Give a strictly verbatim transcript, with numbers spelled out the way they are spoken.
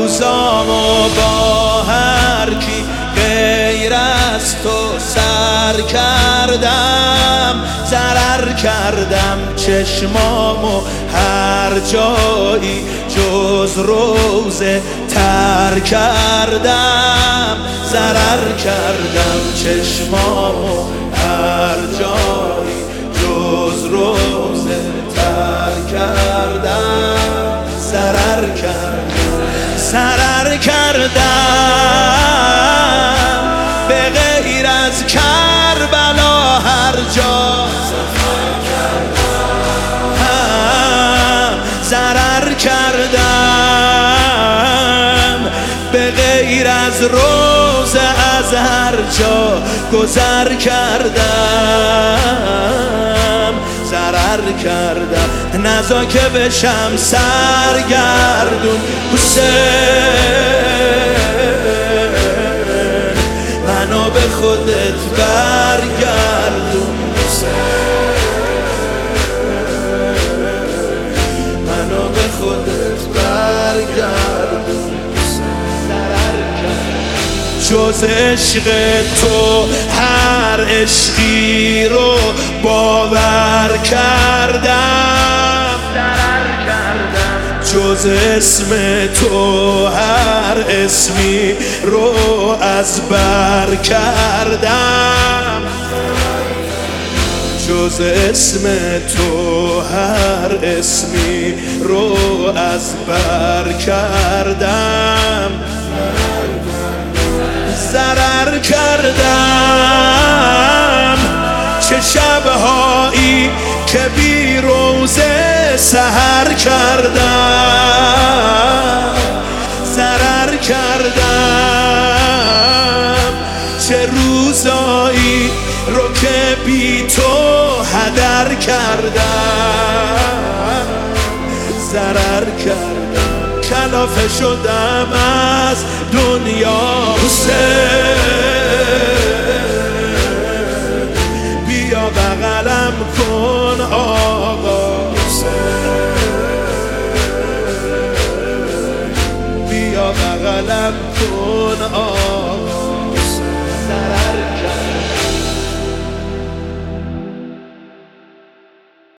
روزامو با هر کی غیر از تو سر کردم، ضرر کردم چشمامو هر جایی جز روزه تر کردم، ضرر کردم چشمامو هر جایی جز روزه تر کردم، ضرر کردم ضرر کردم به غیر از کربلا هر جا ضرر کردم، به غیر از روز از هر جا گذر کردم، ضرر کردم نزا که بشم سرگردون حسین، منو به خودت برگردون حسین، منو به خودت برگردون جز عشق تو هر عشقی رو باور کردم، جز اسم تو هر اسمی رو از بر کردم، جز اسم تو هر اسمی رو از بر کردم، ضرر کردم چه شبهایی که بی روزه سحر کردم، ضرر کردم چه روزایی رو که بی تو هدر کردم، ضرر کردم کلافه شدم از دنیا حسین، بیا بغلم کن آقا حسین، بیا بغلم کن آقا